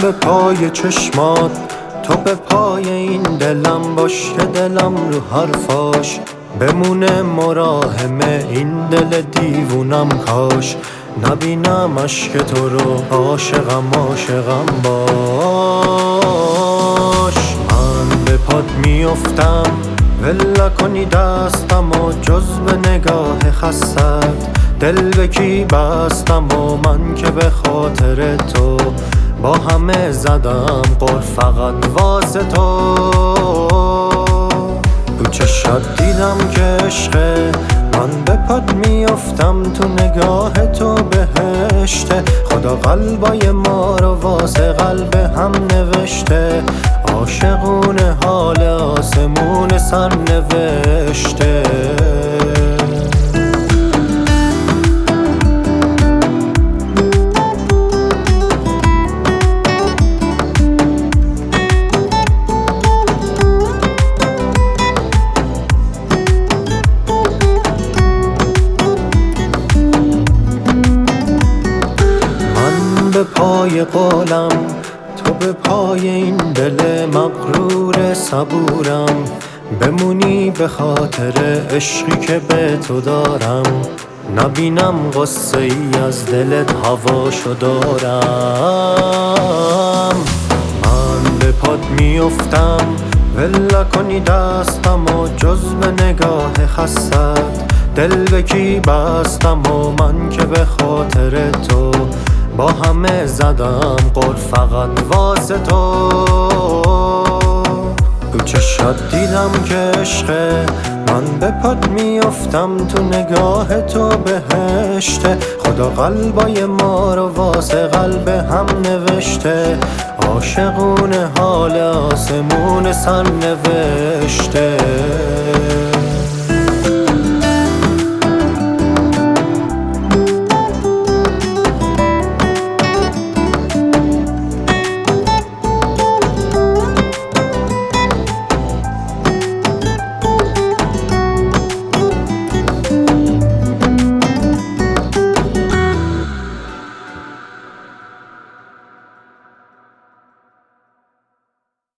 به پای چشمات، تو به پای این دلم باش که دلم رو حرفاش بمونه مراهم این دل دیوونم. کاش نبینم عشق تو رو، عاشقم عاشقم باش. من به پات میافتم ول کنی دستم و جز به نگاه خستت دل به کی بستم و من که به خاطر تو با همه زدم قول فقط واسه تو. تو چشات دیدم که عشقه، من به پات میافتم تو نگاه تو بهشته. خدا قلبای ما رو واسه قلب هم نوشته، عاشقونه حال آسمون سر نوشته. به پای قولم، تو به پای این دل مغرور صبورم. بمونی به خاطر عشقی که به تو دارم، نبینم غصه ای از دلت هواشو دارم. من به پات میافتم ول کنی دستم و جز به نگاه خستت دل به کی بستم و من که به خاطر تو با همه زدم قول فقط واسه تو. تو چشات دیدم که عشقه، من به پات میافتم تو نگاه تو بهشته. خدا قلبای ما رو واسه قلب هم نوشته، عاشقونه حال آسمون سر نوشته.